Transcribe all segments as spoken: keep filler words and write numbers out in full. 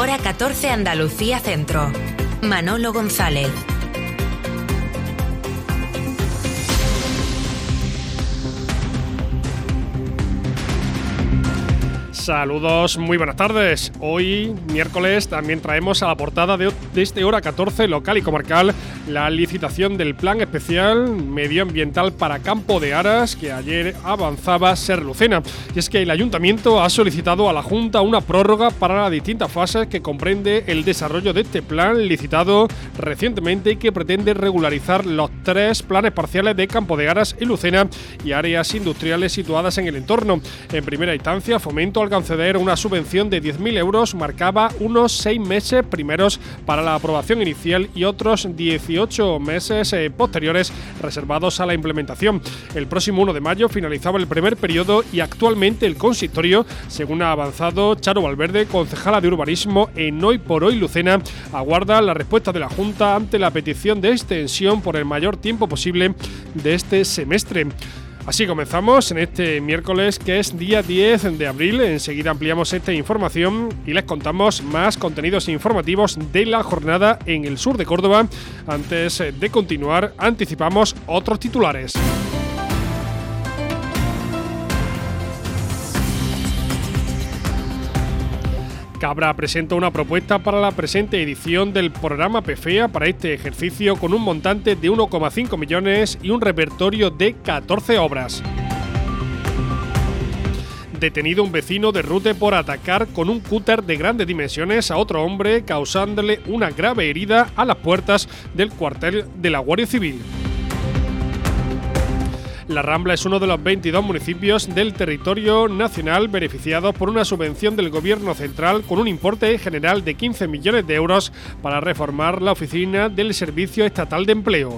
Hora catorce Andalucía Centro. Manolo González. Saludos, muy buenas tardes. Hoy, miércoles, también traemos a la portada de, de este Hora catorce local y comarcal la licitación del Plan Especial Medioambiental para Campo de Aras, que ayer avanzaba Ser Lucena. Y es que el Ayuntamiento ha solicitado a la Junta una prórroga para las distintas fases que comprende el desarrollo de este plan licitado recientemente y que pretende regularizar los tres planes parciales de Campo de Aras y Lucena y áreas industriales situadas en el entorno. En primera instancia, Fomento al conceder una subvención de diez mil euros marcaba unos seis meses primeros para la aprobación inicial y otros dieciocho meses eh, posteriores reservados a la implementación. El próximo uno de mayo finalizaba el primer periodo y actualmente el consistorio, según ha avanzado Charo Valverde, concejala de urbanismo en Hoy por Hoy Lucena, aguarda la respuesta de la Junta ante la petición de extensión por el mayor tiempo posible de este semestre. Así comenzamos en este miércoles, que es día diez de abril. Enseguida ampliamos esta información y les contamos más contenidos informativos de la jornada en el sur de Córdoba. Antes de continuar, anticipamos otros titulares. Cabra presenta una propuesta para la presente edición del programa PEFEA para este ejercicio con un montante de uno coma cinco millones y un repertorio de catorce obras. Detenido un vecino de Rute por atacar con un cúter de grandes dimensiones a otro hombre, causándole una grave herida a las puertas del cuartel de la Guardia Civil. La Rambla es uno de los veintidós municipios del territorio nacional beneficiados por una subvención del Gobierno central con un importe general de quince millones de euros para reformar la oficina del Servicio Estatal de Empleo.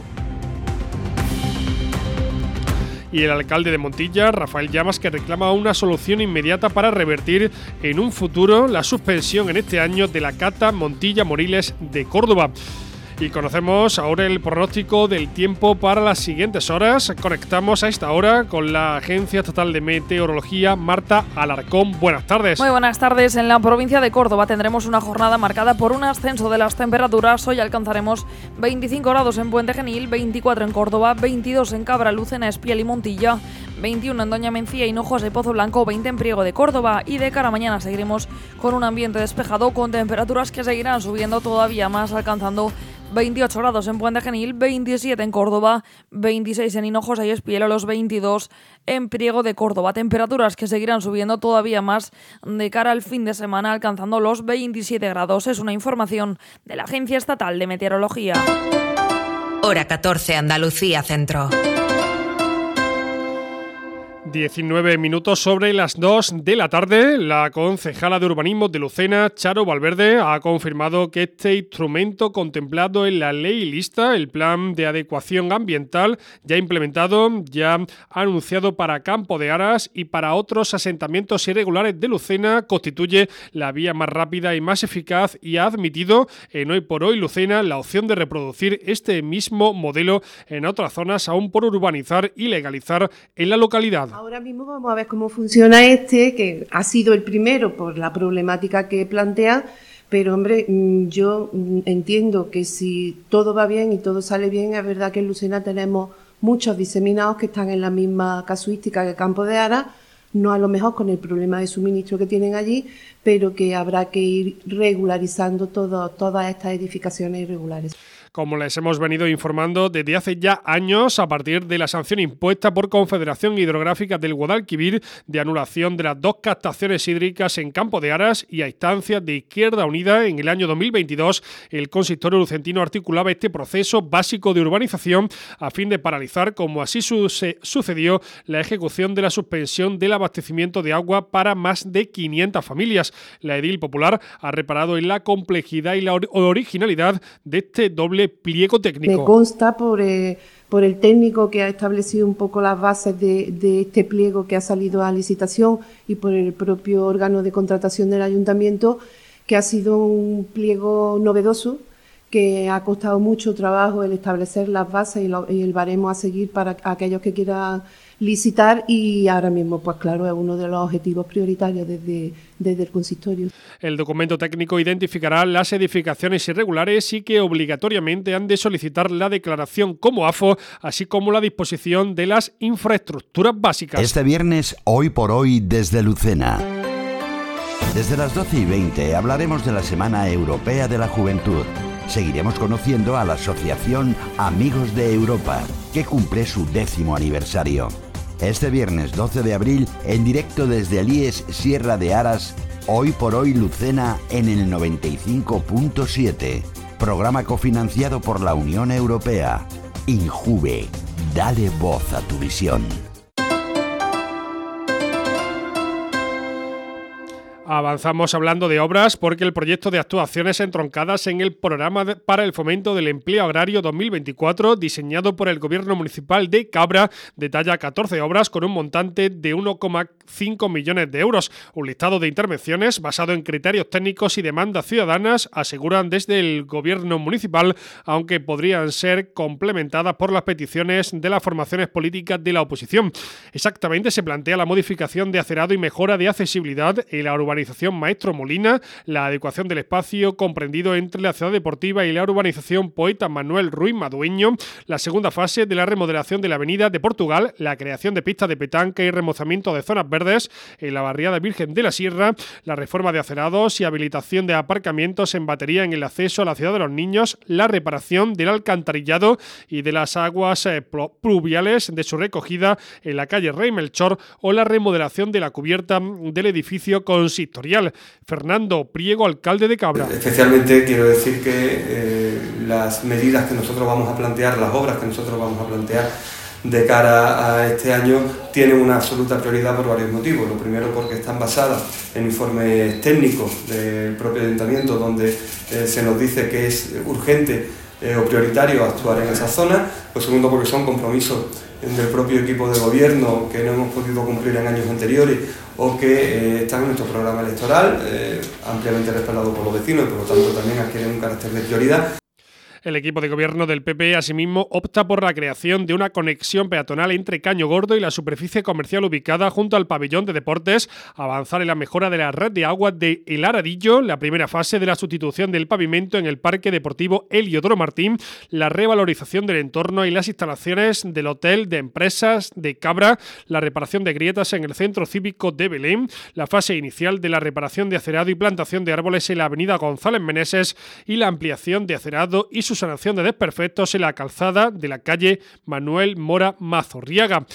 Y el alcalde de Montilla, Rafael Llamas, que reclama una solución inmediata para revertir en un futuro la suspensión en este año de la Cata Montilla-Moriles de Córdoba. Y conocemos ahora el pronóstico del tiempo para las siguientes horas. Conectamos a esta hora con la Agencia Estatal de Meteorología, Marta Alarcón. Buenas tardes. Muy buenas tardes. En la provincia de Córdoba tendremos una jornada marcada por un ascenso de las temperaturas. Hoy alcanzaremos veinticinco grados en Puente Genil, veinticuatro en Córdoba, veintidós en Cabra, Lucena, Espiel y Montilla, veintiuno en Doña Mencía, Hinojosa y Pozo Blanco, veinte en Priego de Córdoba. Y de cara a mañana seguiremos con un ambiente despejado con temperaturas que seguirán subiendo todavía más, alcanzando veintiocho grados en Puente Genil, veintisiete en Córdoba, veintiséis en Hinojosa y Espiel, a los veintidós en Priego de Córdoba. Temperaturas que seguirán subiendo todavía más de cara al fin de semana, alcanzando los veintisiete grados. Es una información de la Agencia Estatal de Meteorología. Hora catorce Andalucía Centro. diecinueve minutos sobre las dos de la tarde. La concejala de urbanismo de Lucena, Charo Valverde, ha confirmado que este instrumento contemplado en la ley lista, el plan de adecuación ambiental ya implementado, ya ha anunciado para Campo de Aras y para otros asentamientos irregulares de Lucena, constituye la vía más rápida y más eficaz, y ha admitido en Hoy por Hoy Lucena la opción de reproducir este mismo modelo en otras zonas aún por urbanizar y legalizar en la localidad. Ahora mismo vamos a ver cómo funciona este, que ha sido el primero por la problemática que plantea, pero hombre, yo entiendo que si todo va bien y todo sale bien, es verdad que en Lucena tenemos muchos diseminados que están en la misma casuística que Campo de Aras, no a lo mejor con el problema de suministro que tienen allí, pero que habrá que ir regularizando todo, todas estas edificaciones irregulares. Como les hemos venido informando desde hace ya años, a partir de la sanción impuesta por Confederación Hidrográfica del Guadalquivir de anulación de las dos captaciones hídricas en Campo de Aras y a instancias de Izquierda Unida en el año dos mil veintidós, el consistorio lucentino articulaba este proceso básico de urbanización a fin de paralizar, como así su- sucedió, la ejecución de la suspensión del abastecimiento de agua para más de quinientas familias. La edil popular ha reparado en la complejidad y la or- originalidad de este doble pliego técnico. Me consta por, eh, por el técnico que ha establecido un poco las bases de, de este pliego que ha salido a licitación y por el propio órgano de contratación del ayuntamiento, que ha sido un pliego novedoso, que ha costado mucho trabajo el establecer las bases y, lo, y el baremo a seguir para aquellos que quieran licitar y ahora mismo, pues claro, es uno de los objetivos prioritarios desde, desde el consistorio. El documento técnico identificará las edificaciones irregulares y que obligatoriamente han de solicitar la declaración como A F O, así como la disposición de las infraestructuras básicas. Este viernes, Hoy por Hoy desde Lucena. Desde las doce y veinte hablaremos de la Semana Europea de la Juventud. Seguiremos conociendo a la Asociación Amigos de Europa, que cumple su décimo aniversario. Este viernes doce de abril, en directo desde el I E S Sierra de Aras, Hoy por Hoy Lucena en el noventa y cinco punto siete. Programa cofinanciado por la Unión Europea. Injuve, dale voz a tu visión. Avanzamos hablando de obras porque el proyecto de actuaciones entroncadas en el programa de, para el fomento del empleo agrario dos mil veinticuatro, diseñado por el Gobierno Municipal de Cabra, detalla catorce obras con un montante de uno coma cinco millones de euros. Un listado de intervenciones basado en criterios técnicos y demandas ciudadanas, aseguran desde el Gobierno Municipal, aunque podrían ser complementadas por las peticiones de las formaciones políticas de la oposición. Exactamente, se plantea la modificación de acerado y mejora de accesibilidad en la urbanización Maestro Molina, la adecuación del espacio comprendido entre la ciudad deportiva y la urbanización Poeta Manuel Ruiz Madueño, la segunda fase de la remodelación de la avenida de Portugal, la creación de pistas de petanca y remozamiento de zonas verdes en la barriada Virgen de la Sierra, la reforma de acerados y habilitación de aparcamientos en batería en el acceso a la ciudad de los niños, la reparación del alcantarillado y de las aguas eh, pluviales de su recogida en la calle Rey Melchor o la remodelación de la cubierta del edificio consistorial. Fernando Priego, alcalde de Cabra. Especialmente quiero decir que eh, las medidas que nosotros vamos a plantear, las obras que nosotros vamos a plantear de cara a este año tienen una absoluta prioridad por varios motivos. Lo primero porque están basadas en informes técnicos del propio ayuntamiento donde eh, se nos dice que es urgente eh, o prioritario actuar en esa zona. Lo segundo porque son compromisos del propio equipo de gobierno que no hemos podido cumplir en años anteriores o que eh, están en nuestro programa electoral, eh, ampliamente respaldado por los vecinos y por lo tanto también adquieren un carácter de prioridad. El equipo de gobierno del P P, asimismo, opta por la creación de una conexión peatonal entre Caño Gordo y la superficie comercial ubicada junto al pabellón de deportes, avanzar en la mejora de la red de agua de El Aradillo, la primera fase de la sustitución del pavimento en el Parque Deportivo Heliodoro Martín, la revalorización del entorno y las instalaciones del Hotel de Empresas de Cabra, la reparación de grietas en el Centro Cívico de Belén, la fase inicial de la reparación de acerado y plantación de árboles en la avenida González Meneses y la ampliación de acerado y su sanación de desperfectos en la calzada de la calle Manuel Mora Mazorriaga.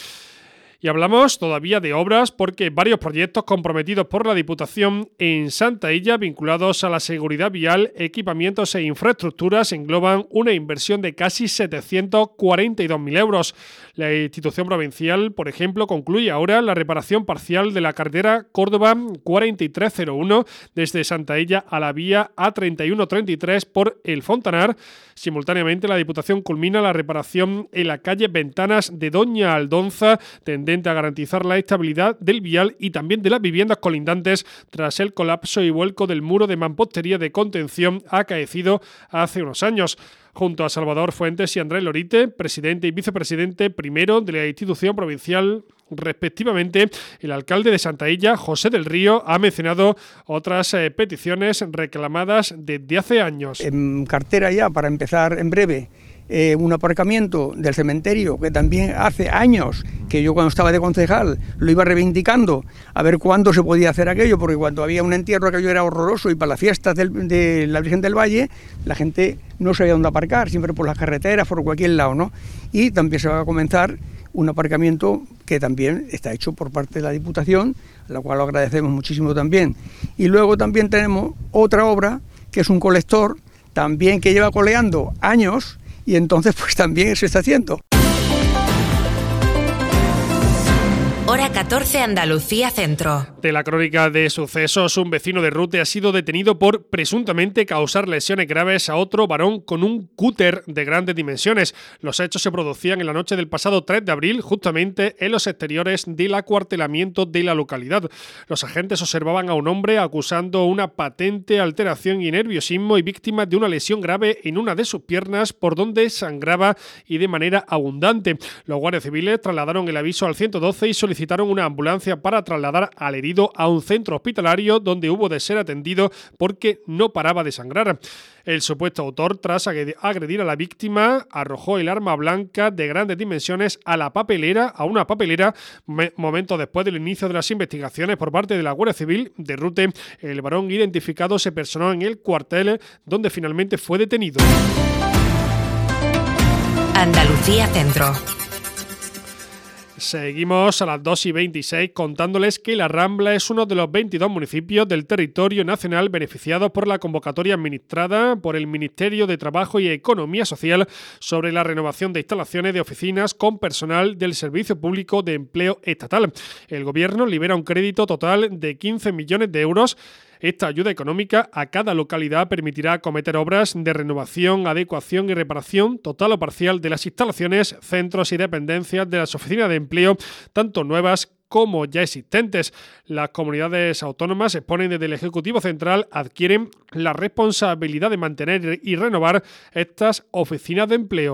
Y hablamos todavía de obras porque varios proyectos comprometidos por la Diputación en Santa Illa vinculados a la seguridad vial, equipamientos e infraestructuras engloban una inversión de casi setecientos cuarenta y dos mil euros. La institución provincial, por ejemplo, concluye ahora la reparación parcial de la carretera Córdoba cuarenta y tres cero uno desde Santa Illa a la vía A treinta y uno treinta y tres por El Fontanar. Simultáneamente, la Diputación culmina la reparación en la calle Ventanas de Doña Aldonza, tendente a garantizar la estabilidad del vial y también de las viviendas colindantes tras el colapso y vuelco del muro de mampostería de contención acaecido hace unos años. Junto a Salvador Fuentes y Andrés Lorite, presidente y vicepresidente primero de la institución provincial, respectivamente, el alcalde de Santa Illa, José del Río, ha mencionado otras eh, peticiones reclamadas desde hace años. En cartera ya, para empezar en breve, eh, un aparcamiento del cementerio, que también hace años que yo cuando estaba de concejal lo iba reivindicando, a ver cuándo se podía hacer aquello, porque cuando había un entierro aquello era horroroso y para las fiestas del, de la Virgen del Valle la gente no sabía dónde aparcar, siempre por las carreteras, por cualquier lado, ¿no? Y también se va a comenzar un aparcamiento que también está hecho por parte de la Diputación, a la cual lo agradecemos muchísimo también. Y luego también tenemos otra obra, que es un colector, también que lleva coleando años, y entonces pues también se está haciendo. Hora catorce Andalucía Centro. De la crónica de sucesos, un vecino de Rute ha sido detenido por presuntamente causar lesiones graves a otro varón con un cúter de grandes dimensiones. Los hechos se producían en la noche del pasado tres de abril, justamente en los exteriores del acuartelamiento de la localidad. Los agentes observaban a un hombre acusando una patente alteración y nerviosismo y víctima de una lesión grave en una de sus piernas por donde sangraba y de manera abundante. Los guardias civiles trasladaron el aviso al ciento doce y solicitaron una ambulancia para trasladar al herido a un centro hospitalario donde hubo de ser atendido porque no paraba de sangrar. El supuesto autor, tras agredir a la víctima, arrojó el arma blanca de grandes dimensiones a la papelera, a una papelera, momentos después del inicio de las investigaciones por parte de la Guardia Civil de Rute. El varón identificado se personó en el cuartel donde finalmente fue detenido. Andalucía Centro. Seguimos a las dos y veintiséis contándoles que La Rambla es uno de los veintidós municipios del territorio nacional beneficiados por la convocatoria administrada por el Ministerio de Trabajo y Economía Social sobre la renovación de instalaciones de oficinas con personal del Servicio Público de Empleo Estatal. El Gobierno libera un crédito total de quince millones de euros. Esta ayuda económica a cada localidad permitirá acometer obras de renovación, adecuación y reparación total o parcial de las instalaciones, centros y dependencias de las oficinas de empleo, tanto nuevas como ya existentes. Las comunidades autónomas exponen desde el Ejecutivo Central adquieren la responsabilidad de mantener y renovar estas oficinas de empleo.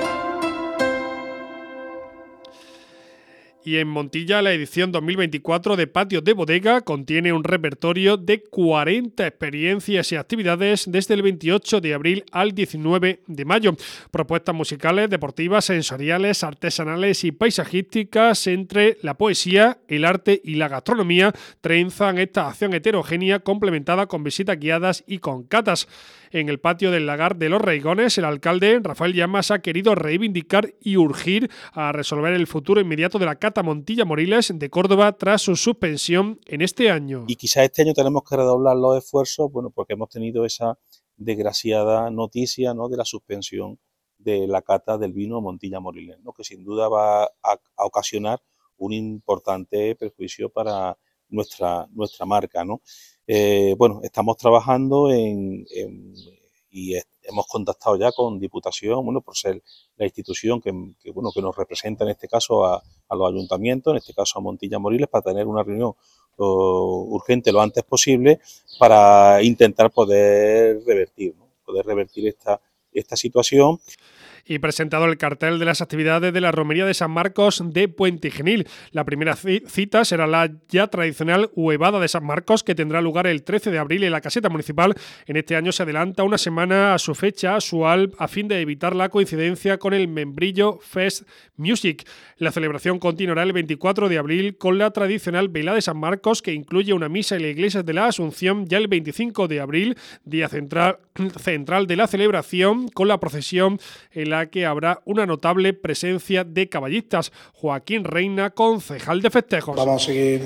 Y en Montilla, la edición dos mil veinticuatro de Patios de Bodega contiene un repertorio de cuarenta experiencias y actividades desde el veintiocho de abril al diecinueve de mayo. Propuestas musicales, deportivas, sensoriales, artesanales y paisajísticas entre la poesía, el arte y la gastronomía trenzan esta acción heterogénea complementada con visitas guiadas y con catas. En el patio del Lagar de los Reigones, el alcalde Rafael Llamas ha querido reivindicar y urgir a resolver el futuro inmediato de la Cata Montilla Moriles de Córdoba tras su suspensión en este año. Y quizás este año tenemos que redoblar los esfuerzos, bueno, porque hemos tenido esa desgraciada noticia, ¿no?, de la suspensión de la cata del vino Montilla Moriles, ¿no?, que sin duda va a, a ocasionar un importante perjuicio para nuestra, nuestra marca, ¿no? Eh, bueno, estamos trabajando en, en y es, hemos contactado ya con Diputación, bueno, por ser la institución que, que bueno que nos representa en este caso a, a los ayuntamientos, en este caso a Montilla Moriles, para tener una reunión uh, urgente lo antes posible para intentar poder revertir, ¿no? poder revertir esta, esta situación. Y presentado el cartel de las actividades de la Romería de San Marcos de Puente Genil. La primera cita será la ya tradicional Huevada de San Marcos, que tendrá lugar el trece de abril en la caseta municipal. En este año se adelanta una semana a su fecha usual a fin de evitar la coincidencia con el Membrillo Fest Music. La celebración continuará el veinticuatro de abril con la tradicional Velada de San Marcos, que incluye una misa en la iglesia de la Asunción, ya el veinticinco de abril, día central, central de la celebración, con la procesión en la que habrá una notable presencia de caballistas. Joaquín Reina, concejal de festejos. Vamos a seguir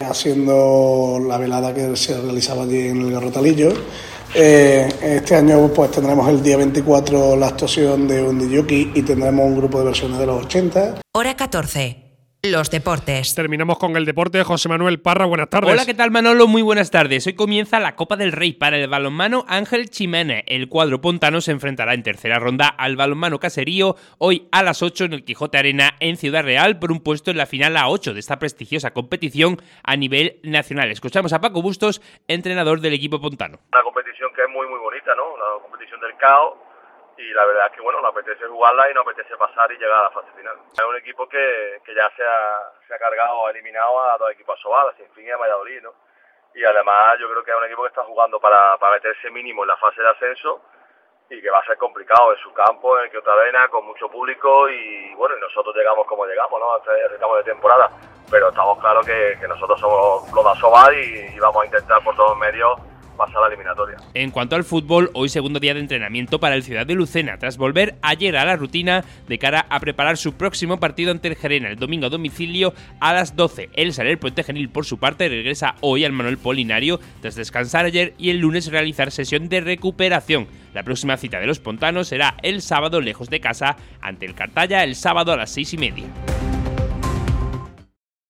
haciendo la velada que se realizaba allí en el Garrotalillo. Eh, este año pues tendremos el día veinticuatro la actuación de un D J y tendremos un grupo de versiones de los ochenta. Hora catorce. Los deportes. Terminamos con el deporte. José Manuel Parra, buenas tardes. Hola, ¿qué tal, Manolo? Muy buenas tardes. Hoy comienza la Copa del Rey para el balonmano Ángel Ximénez. El cuadro pontano se enfrentará en tercera ronda al balonmano Caserío hoy a las ocho en el Quijote Arena en Ciudad Real por un puesto en la final A ocho de esta prestigiosa competición a nivel nacional. Escuchamos a Paco Bustos, entrenador del equipo pontano. Una competición que es muy muy bonita, ¿no? Una competición del caos. Y la verdad es que, bueno, nos apetece jugarla y nos apetece pasar y llegar a la fase final. Es un equipo que, que ya se ha, se ha cargado, ha eliminado a dos equipos asobados, sin fin y a Valladolid, ¿no? Y además yo creo que es un equipo que está jugando para, para meterse mínimo en la fase de ascenso y que va a ser complicado en su campo, en el Quijote Arena, con mucho público y, bueno, y nosotros llegamos como llegamos, ¿no? Hasta el ritmo de temporada. Pero estamos claros que, que nosotros somos los de asobar y, y vamos a intentar por todos medios pasar la eliminatoria. En cuanto al fútbol, hoy segundo día de entrenamiento para el Ciudad de Lucena, tras volver ayer a la rutina de cara a preparar su próximo partido ante el Gerena el domingo a domicilio a las doce. El Saler Puente Genil, por su parte, regresa hoy al Manuel Polinario tras descansar ayer y el lunes realizar sesión de recuperación. La próxima cita de los pontanos será el sábado lejos de casa ante el Cartaya el sábado a las seis y media.